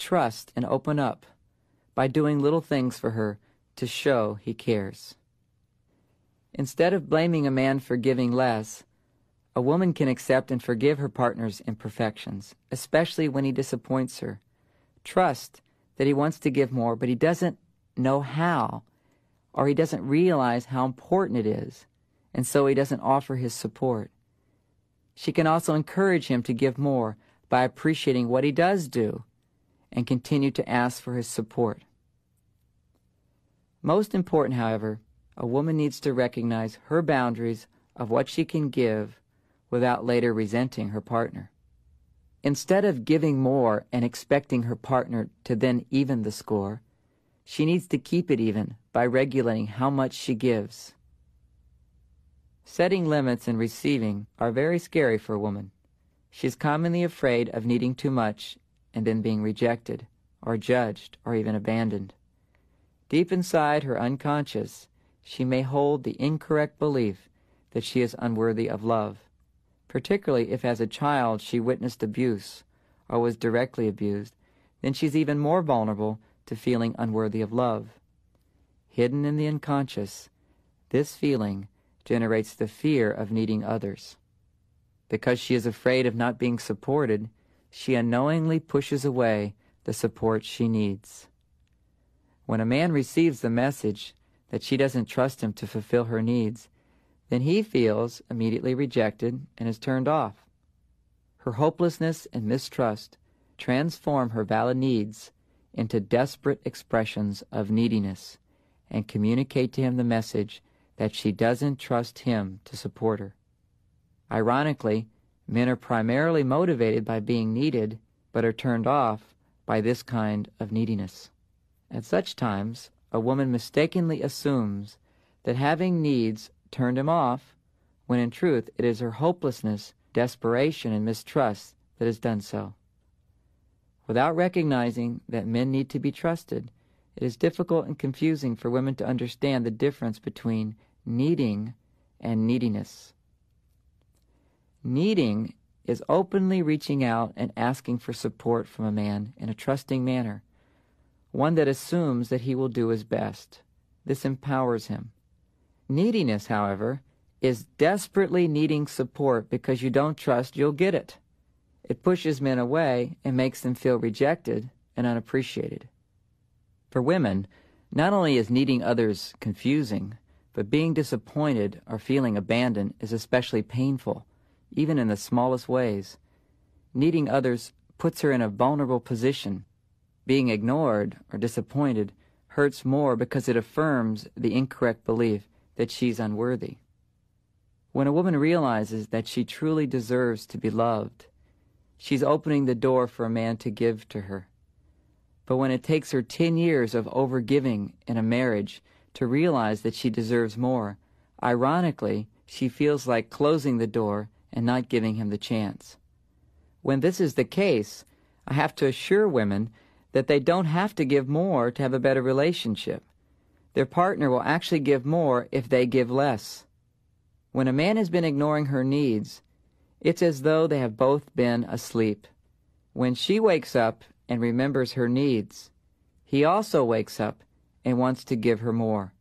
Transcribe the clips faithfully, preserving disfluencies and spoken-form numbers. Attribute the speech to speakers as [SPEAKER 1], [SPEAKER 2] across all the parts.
[SPEAKER 1] trust and open up by doing little things for her to show he cares. Instead of blaming a man for giving less, a woman can accept and forgive her partner's imperfections, especially when he disappoints her. Trust that he wants to give more, but he doesn't know how, or he doesn't realize how important it is, and so he doesn't offer his support. She can also encourage him to give more by appreciating what he does do and continue to ask for his support. Most important, however, a woman needs to recognize her boundaries of what she can give without later resenting her partner. Instead of giving more and expecting her partner to then even the score, she needs to keep it even by regulating how much she gives. Setting limits and receiving are very scary for a woman. She is commonly afraid of needing too much and then being rejected, or judged, or even abandoned. Deep inside her unconscious, she may hold the incorrect belief that she is unworthy of love, particularly if as a child she witnessed abuse or was directly abused. Then she's even more vulnerable to feeling unworthy of love. Hidden in the unconscious, this feeling generates the fear of needing others. Because she is afraid of not being supported, she unknowingly pushes away the support she needs. When a man receives the message that she doesn't trust him to fulfill her needs, then he feels immediately rejected and is turned off. Her hopelessness and mistrust transform her valid needs into desperate expressions of neediness and communicate to him the message that she doesn't trust him to support her. Ironically, men are primarily motivated by being needed, but are turned off by this kind of neediness. At such times, a woman mistakenly assumes that having needs turned him off, when in truth it is her hopelessness, desperation, and mistrust that has done so. Without recognizing that men need to be trusted, it is difficult and confusing for women to understand the difference between needing and neediness. Needing is openly reaching out and asking for support from a man in a trusting manner, one that assumes that he will do his best. This empowers him. Neediness, however, is desperately needing support because you don't trust you'll get it. It pushes men away and makes them feel rejected and unappreciated. For women, not only is needing others confusing, but being disappointed or feeling abandoned is especially painful, even in the smallest ways. Needing others puts her in a vulnerable position. Being ignored or disappointed hurts more because it affirms the incorrect belief that she's unworthy. When a woman realizes that she truly deserves to be loved, she's opening the door for a man to give to her. But when it takes her ten years of overgiving in a marriage to realize that she deserves more, ironically, she feels like closing the door and not giving him the chance. When this is the case, I have to assure women that they don't have to give more to have a better relationship. Their partner will actually give more if they give less. When a man has been ignoring her needs, it's as though they have both been asleep. When she wakes up and remembers her needs, he also wakes up and wants to give her more.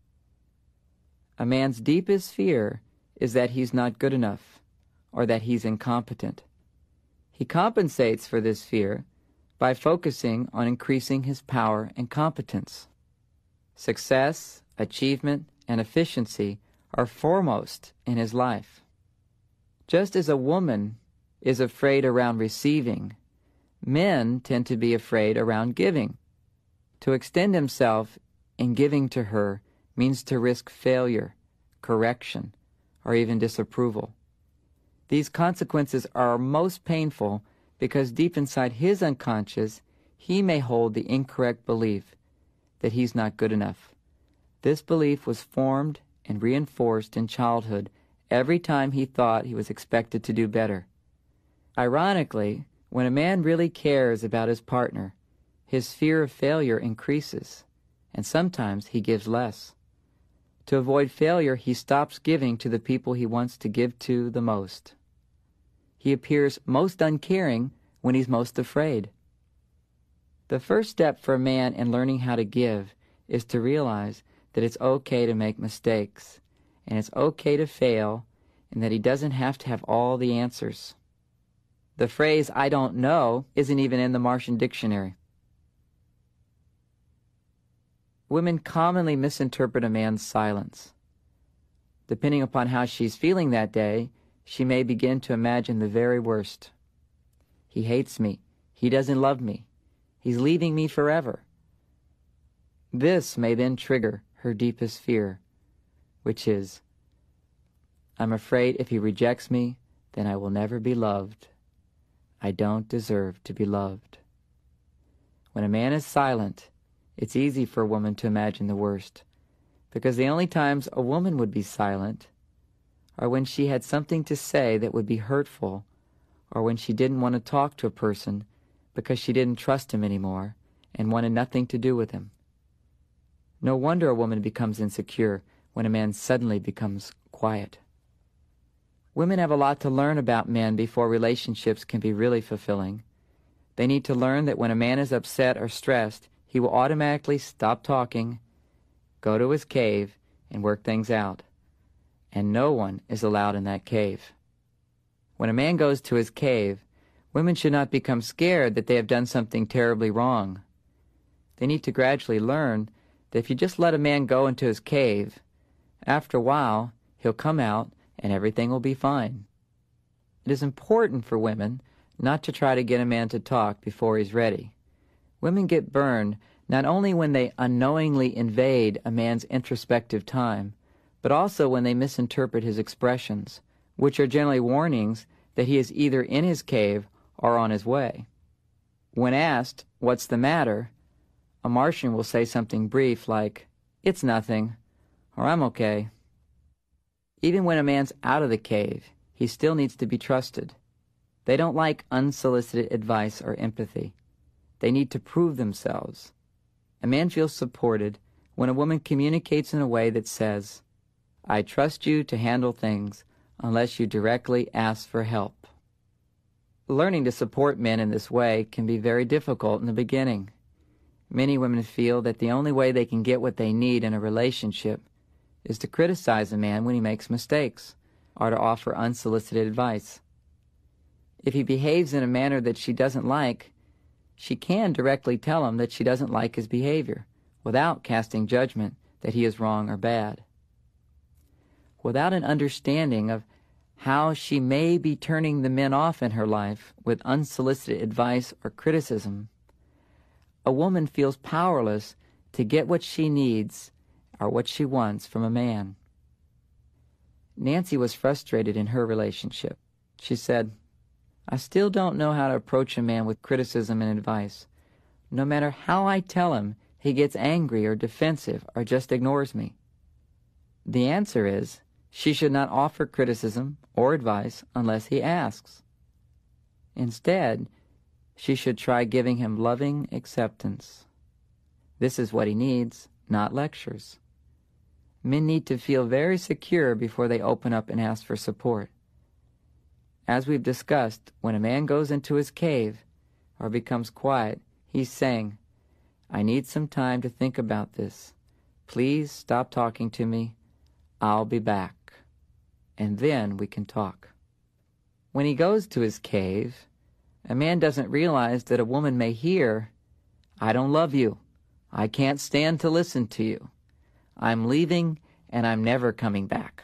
[SPEAKER 1] A man's deepest fear is that he's not good enough, or that he's incompetent. He compensates for this fear by focusing on increasing his power and competence. Success, achievement, and efficiency are foremost in his life. Just as a woman is afraid around receiving, men tend to be afraid around giving. To extend himself in giving to her means to risk failure, correction, or even disapproval. These consequences are most painful because deep inside his unconscious, he may hold the incorrect belief that he's not good enough. This belief was formed and reinforced in childhood every time he thought he was expected to do better. Ironically, when a man really cares about his partner, his fear of failure increases, and sometimes he gives less. To avoid failure, he stops giving to the people he wants to give to the most. He appears most uncaring when he's most afraid. The first step for a man in learning how to give is to realize that it's okay to make mistakes, and it's okay to fail, and that he doesn't have to have all the answers. The phrase, "I don't know," isn't even in the Martian dictionary. Women commonly misinterpret a man's silence. Depending upon how she's feeling that day, she may begin to imagine the very worst. He hates me. He doesn't love me. He's leaving me forever. This may then trigger her deepest fear, which is, I'm afraid if he rejects me, then I will never be loved. I don't deserve to be loved. When a man is silent, it's easy for a woman to imagine the worst, because the only times a woman would be silent are when she had something to say that would be hurtful, or when she didn't want to talk to a person because she didn't trust him anymore and wanted nothing to do with him. No wonder a woman becomes insecure when a man suddenly becomes quiet. Women have a lot to learn about men before relationships can be really fulfilling. They need to learn that when a man is upset or stressed, he will automatically stop talking, go to his cave, and work things out. And no one is allowed in that cave. When a man goes to his cave, women should not become scared that they have done something terribly wrong. They need to gradually learn that if you just let a man go into his cave, after a while, he'll come out and everything will be fine. It is important for women not to try to get a man to talk before he's ready. Women get burned not only when they unknowingly invade a man's introspective time, but also when they misinterpret his expressions, which are generally warnings that he is either in his cave or on his way. When asked, "What's the matter?" a Martian will say something brief like, "It's nothing," or "I'm okay." Even when a man's out of the cave, he still needs to be trusted. They don't like unsolicited advice or empathy. They need to prove themselves. A man feels supported when a woman communicates in a way that says, "I trust you to handle things unless you directly ask for help." Learning to support men in this way can be very difficult in the beginning. Many women feel that the only way they can get what they need in a relationship is to criticize a man when he makes mistakes, or to offer unsolicited advice. If he behaves in a manner that she doesn't like, she can directly tell him that she doesn't like his behavior, without casting judgment that he is wrong or bad. Without an understanding of how she may be turning the men off in her life with unsolicited advice or criticism, a woman feels powerless to get what she needs or what she wants from a man. Nancy was frustrated in her relationship. She said, "I still don't know how to approach a man with criticism and advice. No matter how I tell him, he gets angry or defensive or just ignores me." The answer is, she should not offer criticism or advice unless he asks. Instead, she should try giving him loving acceptance. This is what he needs, not lectures. Men need to feel very secure before they open up and ask for support. As we've discussed, when a man goes into his cave or becomes quiet, he's saying, "I need some time to think about this. Please stop talking to me. I'll be back. And then we can talk." When he goes to his cave, a man doesn't realize that a woman may hear, "I don't love you. I can't stand to listen to you. I'm leaving and I'm never coming back."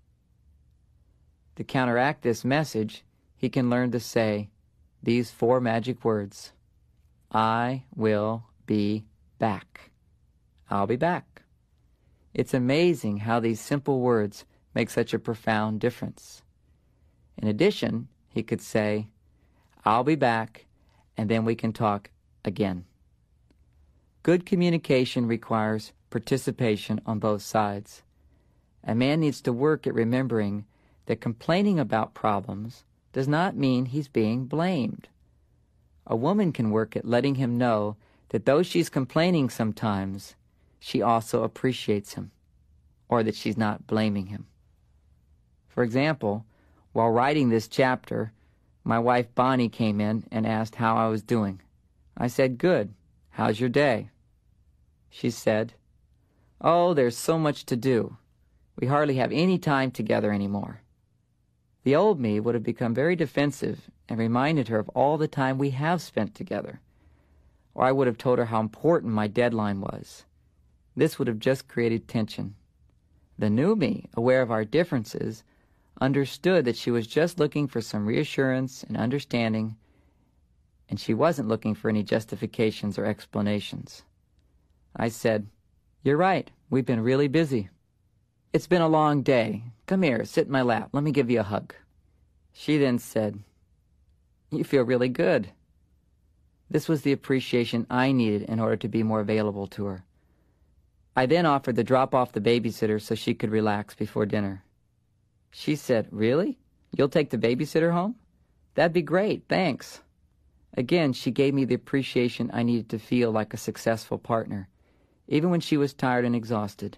[SPEAKER 1] To counteract this message, he can learn to say these four magic words: "I will be back. I'll be back." It's amazing how these simple words make such a profound difference. In addition, he could say, "I'll be back, and then we can talk again." Good communication requires participation on both sides. A man needs to work at remembering that complaining about problems does not mean he's being blamed. A woman can work at letting him know that though she's complaining sometimes, she also appreciates him, or that she's not blaming him. For example, while writing this chapter, my wife Bonnie came in and asked how I was doing. I said, "Good. "How's your day?" She said, "Oh, there's so much to do. We hardly have any time together anymore." The old me would have become very defensive and reminded her of all the time we have spent together. Or I would have told her how important my deadline was. This would have just created tension. The new me, aware of our differences, understood that she was just looking for some reassurance and understanding, and she wasn't looking for any justifications or explanations. I said, "You're right. We've been really busy. It's been a long day. Come here, sit in my lap. Let me give you a hug." She then said, "You feel really good." This was the appreciation I needed in order to be more available to her. I then offered to drop off the babysitter so she could relax before dinner. She said, "Really? You'll take the babysitter home? That'd be great, thanks." Again, she gave me the appreciation I needed to feel like a successful partner, even when she was tired and exhausted.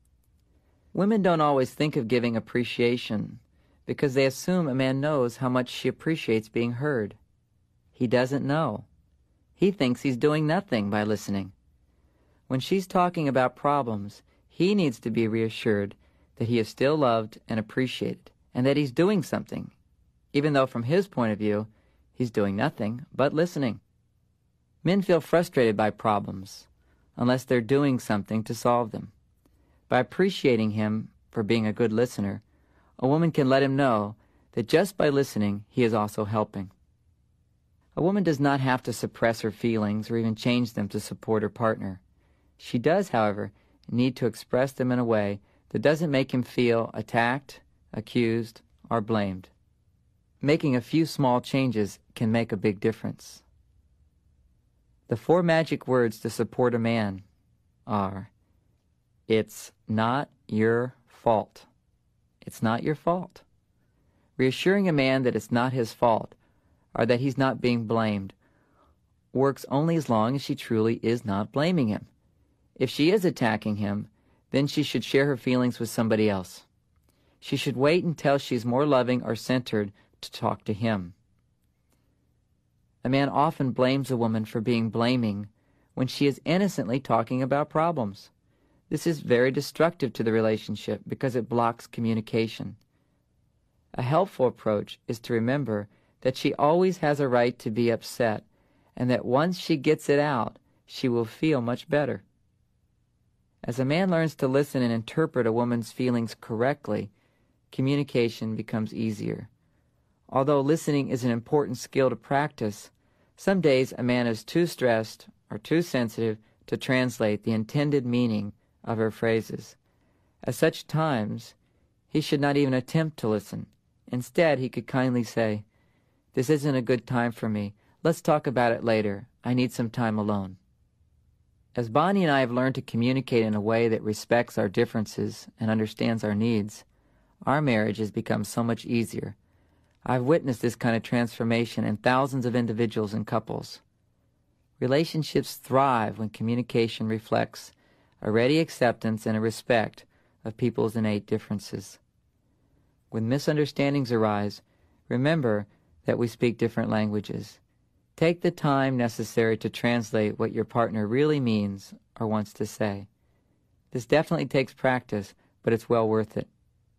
[SPEAKER 1] Women don't always think of giving appreciation because they assume a man knows how much she appreciates being heard. He doesn't know. He thinks he's doing nothing by listening. When she's talking about problems, he needs to be reassured that he is still loved and appreciated, and that he's doing something, even though from his point of view, he's doing nothing but listening. Men feel frustrated by problems unless they're doing something to solve them. By appreciating him for being a good listener, a woman can let him know that just by listening, he is also helping. A woman does not have to suppress her feelings or even change them to support her partner. She does, however, need to express them in a way that doesn't make him feel attacked, accused, or blamed. Making a few small changes can make a big difference. The four magic words to support a man are, "It's not your fault." It's not your fault. Reassuring a man that it's not his fault, or that he's not being blamed, works only as long as she truly is not blaming him. If she is attacking him, then she should share her feelings with somebody else. She should wait until she's more loving or centered to talk to him. A man often blames a woman for being blaming when she is innocently talking about problems. This is very destructive to the relationship because it blocks communication. A helpful approach is to remember that she always has a right to be upset, and that once she gets it out, she will feel much better. As a man learns to listen and interpret a woman's feelings correctly, communication becomes easier. Although listening is an important skill to practice, some days a man is too stressed or too sensitive to translate the intended meaning of her phrases. At such times, he should not even attempt to listen. Instead, he could kindly say, "This isn't a good time for me. Let's talk about it later. I need some time alone." As Bonnie and I have learned to communicate in a way that respects our differences and understands our needs, our marriage has become so much easier. I've witnessed this kind of transformation in thousands of individuals and couples. Relationships thrive when communication reflects a ready acceptance and a respect of people's innate differences. When misunderstandings arise, remember that we speak different languages. Take the time necessary to translate what your partner really means or wants to say. This definitely takes practice, but it's well worth it.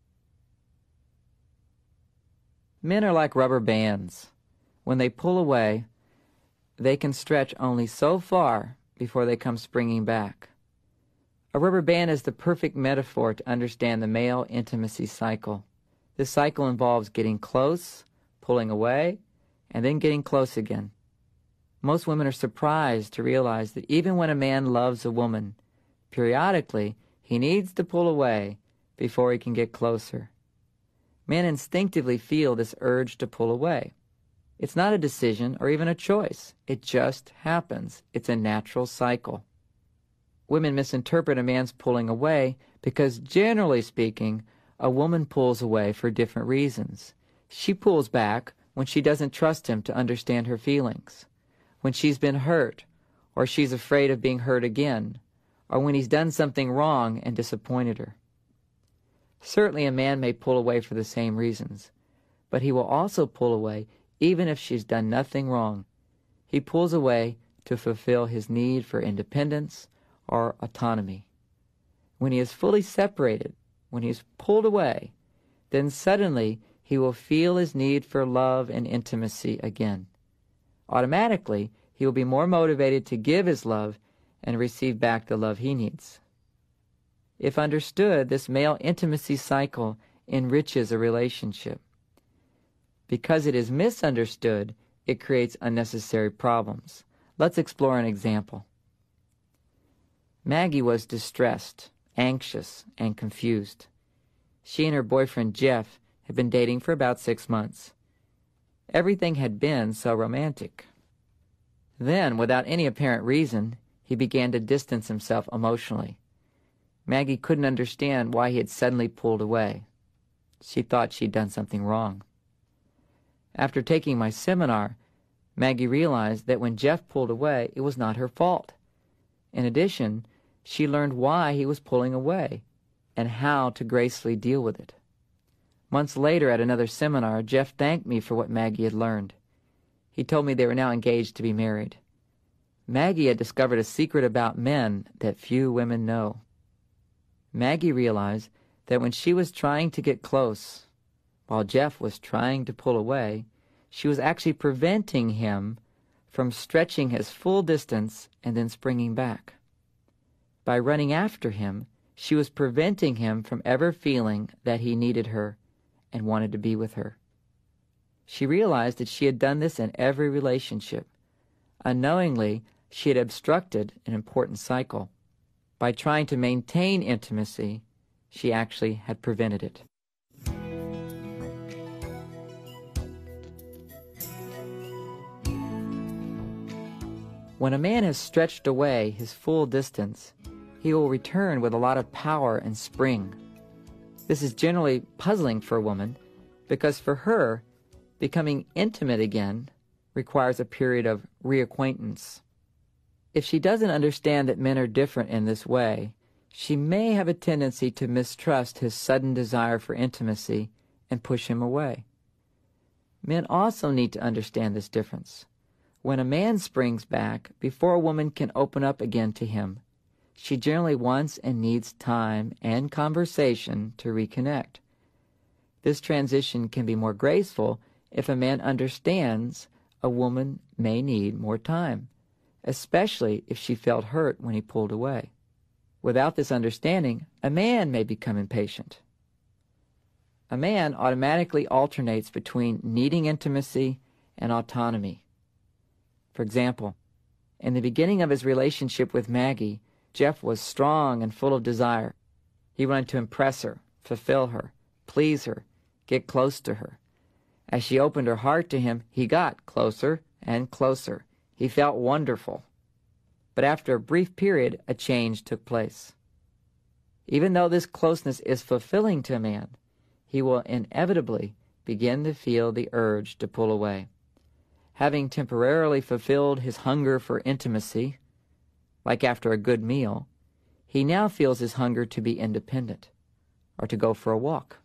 [SPEAKER 1] Men are like rubber bands. When they pull away, they can stretch only so far before they come springing back. A rubber band is the perfect metaphor to understand the male intimacy cycle. This cycle involves getting close, pulling away, and then getting close again. Most women are surprised to realize that even when a man loves a woman, periodically he needs to pull away before he can get closer. Men instinctively feel this urge to pull away. It's not a decision or even a choice. It just happens. It's a natural cycle. Women misinterpret a man's pulling away because, generally speaking, a woman pulls away for different reasons. She pulls back when she doesn't trust him to understand her feelings, when she's been hurt, or she's afraid of being hurt again, or when he's done something wrong and disappointed her. Certainly a man may pull away for the same reasons, but he will also pull away even if she's done nothing wrong. He pulls away to fulfill his need for independence or autonomy. When he is fully separated, when he is pulled away, then suddenly he will feel his need for love and intimacy again. Automatically, he will be more motivated to give his love and receive back the love he needs. If understood, this male intimacy cycle enriches a relationship. Because it is misunderstood, it creates unnecessary problems. Let's explore an example. Maggie was distressed, anxious, and confused. She and her boyfriend Jeff had been dating for about six months. Everything had been so romantic. Then, without any apparent reason, he began to distance himself emotionally. Maggie couldn't understand why he had suddenly pulled away. She thought she'd done something wrong. After taking my seminar, Maggie realized that when Jeff pulled away, it was not her fault. In addition, she learned why he was pulling away and how to gracefully deal with it. Months later at another seminar, Jeff thanked me for what Maggie had learned. He told me they were now engaged to be married. Maggie had discovered a secret about men that few women know. Maggie realized that when she was trying to get close, while Jeff was trying to pull away, she was actually preventing him from stretching his full distance and then springing back. By running after him, she was preventing him from ever feeling that he needed her and wanted to be with her. She realized that she had done this in every relationship. Unknowingly, she had obstructed an important cycle. By trying to maintain intimacy, she actually had prevented it. When a man has stretched away his full distance, he will return with a lot of power and spring. This is generally puzzling for a woman because for her, becoming intimate again requires a period of reacquaintance. If she doesn't understand that men are different in this way, she may have a tendency to mistrust his sudden desire for intimacy and push him away. Men also need to understand this difference. When a man springs back before a woman can open up again to him, she generally wants and needs time and conversation to reconnect. This transition can be more graceful if a man understands a woman may need more time, especially if she felt hurt when he pulled away. Without this understanding, a man may become impatient. A man automatically alternates between needing intimacy and autonomy. For example, in the beginning of his relationship with Maggie, Jeff was strong and full of desire. He wanted to impress her, fulfill her, please her, get close to her. As she opened her heart to him, he got closer and closer. He felt wonderful. But after a brief period, a change took place. Even though this closeness is fulfilling to a man, he will inevitably begin to feel the urge to pull away. Having temporarily fulfilled his hunger for intimacy, like after a good meal, he now feels his hunger to be independent or to go for a walk.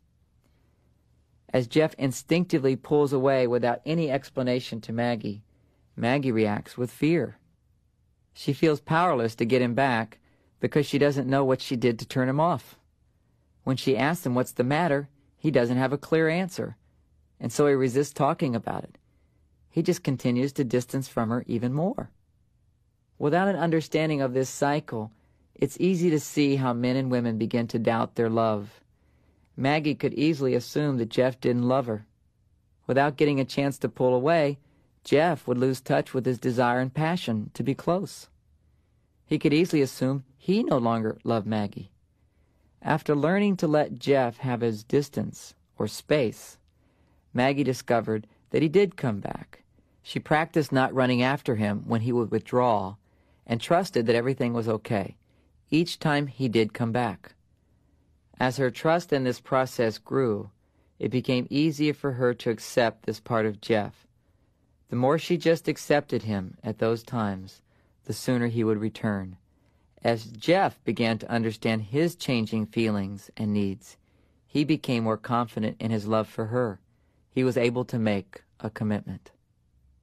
[SPEAKER 1] As Jeff instinctively pulls away without any explanation to Maggie, Maggie reacts with fear. She feels powerless to get him back because she doesn't know what she did to turn him off. When she asks him what's the matter, he doesn't have a clear answer, and so he resists talking about it. He just continues to distance from her even more. Without an understanding of this cycle, it's easy to see how men and women begin to doubt their love. Maggie could easily assume that Jeff didn't love her. Without getting a chance to pull away, Jeff would lose touch with his desire and passion to be close. He could easily assume he no longer loved Maggie. After learning to let Jeff have his distance or space, Maggie discovered that he did come back. She practiced not running after him when he would withdraw and trusted that everything was okay each time he did come back. As her trust in this process grew, it became easier for her to accept this part of Jeff. The more she just accepted him at those times, the sooner he would return. As Jeff began to understand his changing feelings and needs, he became more confident in his love for her. He was able to make a commitment.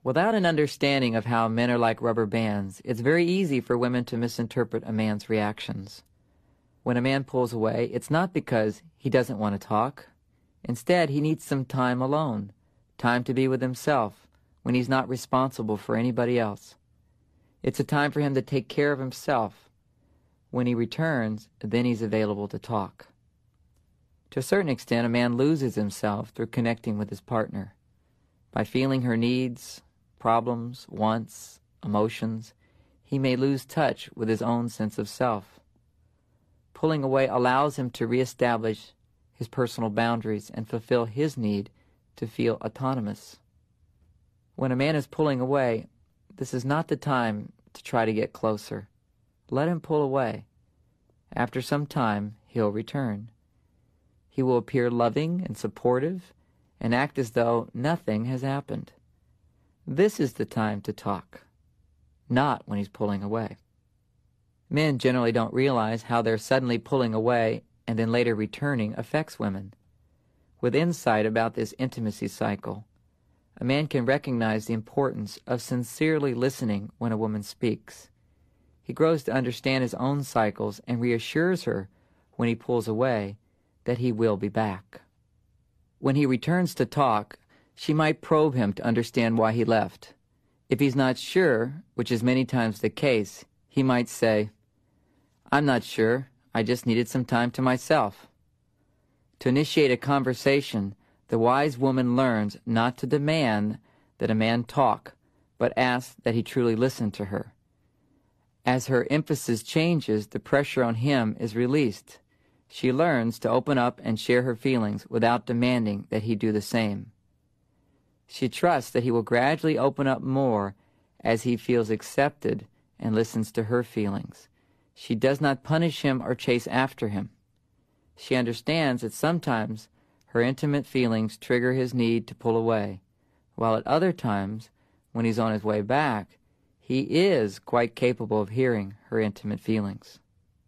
[SPEAKER 1] Without an understanding of how men are like rubber bands, it's very easy for women to misinterpret a man's reactions. When a man pulls away, it's not because he doesn't want to talk. Instead, he needs some time alone, time to be with himself, when he's not responsible for anybody else. It's a time for him to take care of himself. When he returns, then he's available to talk. To a certain extent, a man loses himself through connecting with his partner. By feeling her needs, problems, wants, emotions, he may lose touch with his own sense of self. Pulling away allows him to reestablish his personal boundaries and fulfill his need to feel autonomous. When a man is pulling away, this is not the time to try to get closer. Let him pull away. After some time, he'll return. He will appear loving and supportive and act as though nothing has happened. This is the time to talk, not when he's pulling away. Men generally don't realize how their suddenly pulling away and then later returning affects women. With insight about this intimacy cycle, a man can recognize the importance of sincerely listening when a woman speaks. He grows to understand his own cycles and reassures her when he pulls away that he will be back. When he returns to talk, she might probe him to understand why he left. If he's not sure, which is many times the case, he might say, "I'm not sure, I just needed some time to myself." To initiate a conversation, the wise woman learns not to demand that a man talk, but ask that he truly listen to her. As her emphasis changes, the pressure on him is released. She learns to open up and share her feelings without demanding that he do the same. She trusts that he will gradually open up more as he feels accepted and listens to her feelings. She does not punish him or chase after him. She understands that sometimes her intimate feelings trigger his need to pull away, while at other times, when he's on his way back, he is quite capable of hearing her intimate feelings.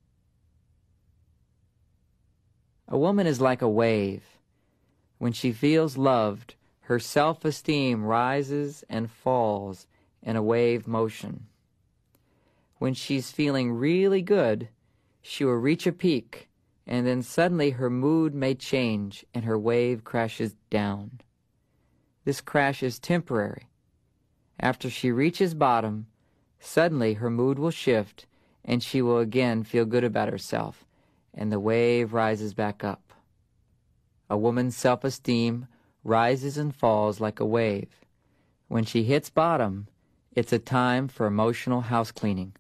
[SPEAKER 1] A woman is like a wave. When she feels loved, her self-esteem rises and falls in a wave motion. When she's feeling really good, she will reach a peak, and then suddenly her mood may change and her wave crashes down. This crash is temporary. After she reaches bottom, suddenly her mood will shift and she will again feel good about herself, and the wave rises back up. A woman's self-esteem rises and falls like a wave. When she hits bottom, it's a time for emotional house cleaning.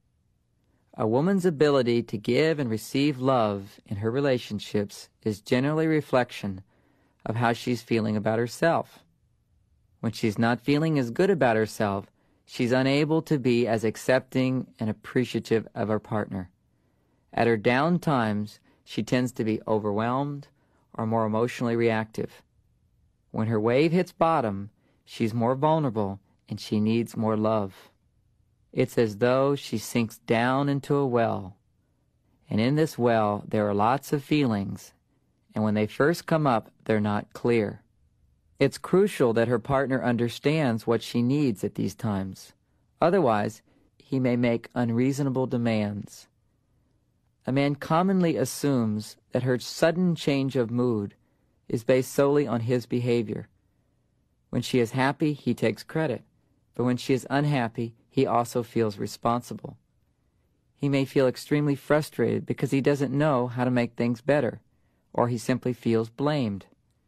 [SPEAKER 1] A woman's ability to give and receive love in her relationships is generally a reflection of how she's feeling about herself. When she's not feeling as good about herself, she's unable to be as accepting and appreciative of her partner. At her down times, she tends to be overwhelmed or more emotionally reactive. When her wave hits bottom, she's more vulnerable and she needs more love. It's as though she sinks down into a well, and in this well there are lots of feelings, and when they first come up, they're not clear. It's crucial that her partner understands what she needs at these times. Otherwise, he may make unreasonable demands. A man commonly assumes that her sudden change of mood is based solely on his behavior. When she is happy, he takes credit, but when she is unhappy, he also feels responsible. He may feel extremely frustrated because he doesn't know how to make things better, or he simply feels blamed.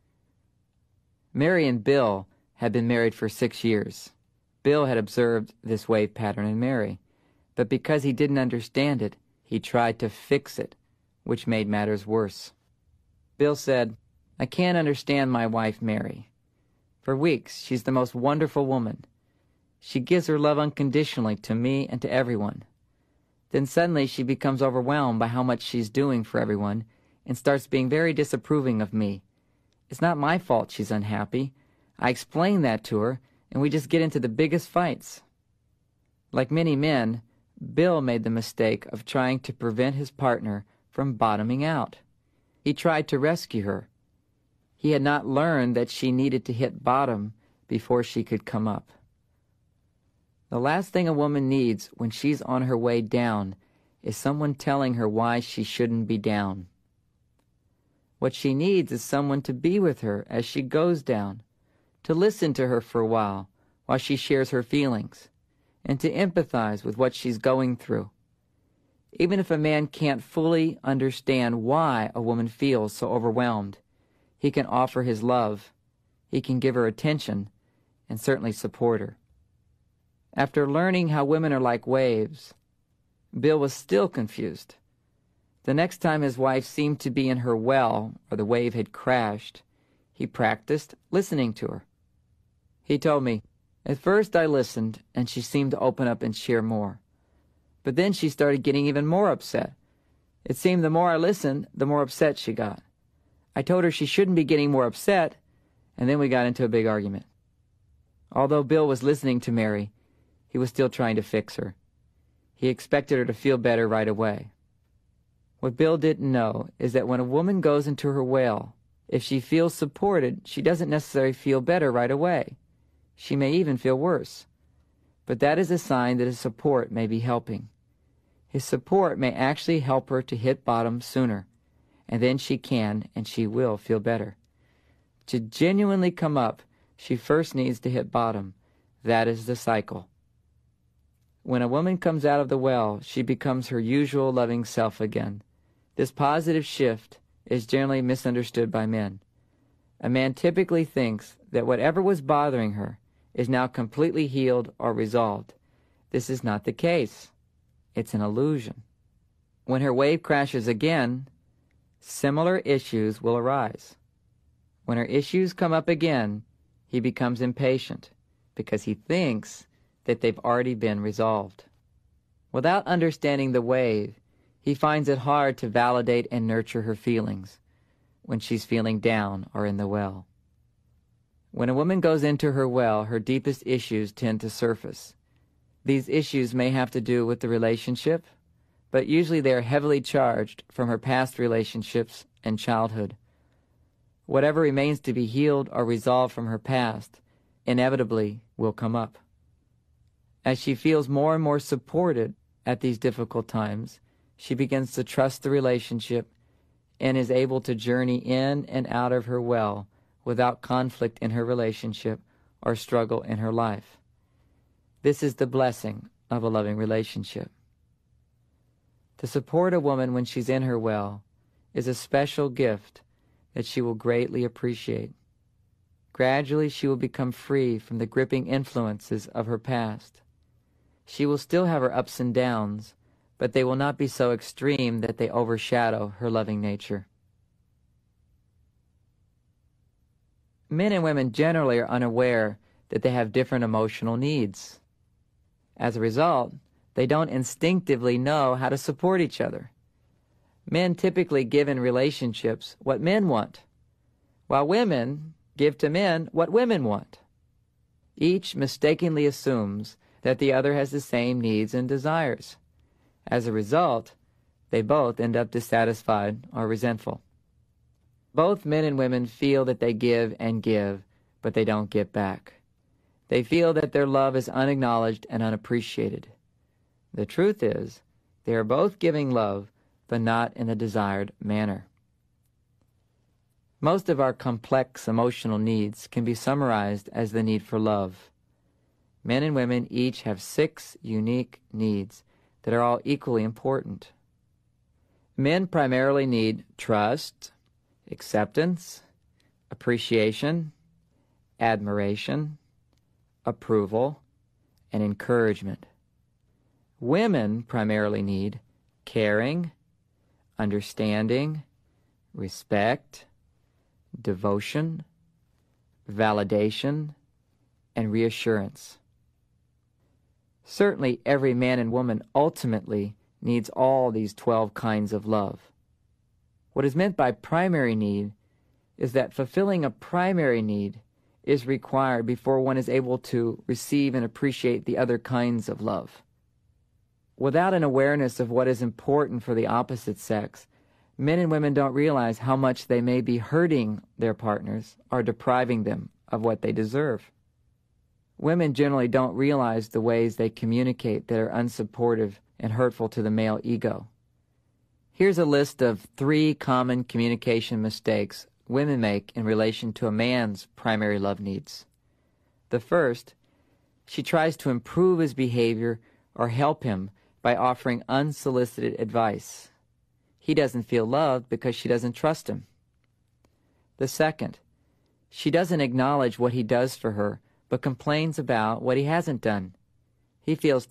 [SPEAKER 1] Mary and Bill had been married for six years. Bill had observed this wave pattern in Mary, but because he didn't understand it, he tried to fix it, which made matters worse. Bill said, "I can't understand my wife, Mary. For weeks, she's the most wonderful woman. She gives her love unconditionally to me and to everyone. Then suddenly she becomes overwhelmed by how much she's doing for everyone and starts being very disapproving of me. It's not my fault she's unhappy. I explain that to her, and we just get into the biggest fights." Like many men, Bill made the mistake of trying to prevent his partner from bottoming out. He tried to rescue her. He had not learned that she needed to hit bottom before she could come up. The last thing a woman needs when she's on her way down is someone telling her why she shouldn't be down. What she needs is someone to be with her as she goes down, to listen to her for a while while she shares her feelings, and to empathize with what she's going through. Even if a man can't fully understand why a woman feels so overwhelmed, he can offer his love, he can give her attention, and certainly support her. After learning how women are like waves, Bill was still confused. The next time his wife seemed to be in her well or the wave had crashed, he practiced listening to her. He told me, "At first I listened and she seemed to open up and share more. But then she started getting even more upset. It seemed the more I listened, the more upset she got. I told her she shouldn't be getting more upset, and then we got into a big argument." Although Bill was listening to Mary, he was still trying to fix her. He expected her to feel better right away. What Bill didn't know is that when a woman goes into her well, if she feels supported, she doesn't necessarily feel better right away. She may even feel worse. But that is a sign that his support may be helping. His support may actually help her to hit bottom sooner, and then she can and she will feel better. To genuinely come up, she first needs to hit bottom. That is the cycle. When a woman comes out of the well, she becomes her usual loving self again. This positive shift is generally misunderstood by men. A man typically thinks that whatever was bothering her is now completely healed or resolved. This is not the case. It's an illusion. When her wave crashes again, similar issues will arise. When her issues come up again, he becomes impatient because he thinks that they've already been resolved. Without understanding the wave, he finds it hard to validate and nurture her feelings when she's feeling down or in the well. When a woman goes into her well, her deepest issues tend to surface. These issues may have to do with the relationship, but usually they are heavily charged from her past relationships and childhood. Whatever remains to be healed or resolved from her past inevitably will come up. As she feels more and more supported at these difficult times, she begins to trust the relationship and is able to journey in and out of her well without conflict in her relationship or struggle in her life. This is the blessing of a loving relationship. To support a woman when she's in her well is a special gift that she will greatly appreciate. Gradually, she will become free from the gripping influences of her past. She will still have her ups and downs, but they will not be so extreme that they overshadow her loving nature. Men and women generally are unaware that they have different emotional needs. As a result, they don't instinctively know how to support each other. Men typically give in relationships what men want, while women give to men what women want. Each mistakenly assumes that the other has the same needs and desires. As a result, they both end up dissatisfied or resentful. Both men and women feel that they give and give, but they don't get back. They feel that their love is unacknowledged and unappreciated. The truth is, they are both giving love, but not in the desired manner. Most of our complex emotional needs can be summarized as the need for love. Men and women each have six unique needs that are all equally important. Men primarily need trust, acceptance, appreciation, admiration, approval, and encouragement. Women primarily need caring, understanding, respect, devotion, validation, and reassurance. Certainly, every man and woman ultimately needs all these twelve kinds of love. What is meant by primary need is that fulfilling a primary need is required before one is able to receive and appreciate the other kinds of love. Without an awareness of what is important for the opposite sex, men and women don't realize how much they may be hurting their partners or depriving them of what they deserve. Women generally don't realize the ways they communicate that are unsupportive and hurtful to the male ego. Here's a list of three common communication mistakes women make in relation to a man's primary love needs. The first, she tries to improve his behavior or help him by offering unsolicited advice. He doesn't feel loved because she doesn't trust him. The second, she doesn't acknowledge what he does for her, but complains about what he hasn't done. He feels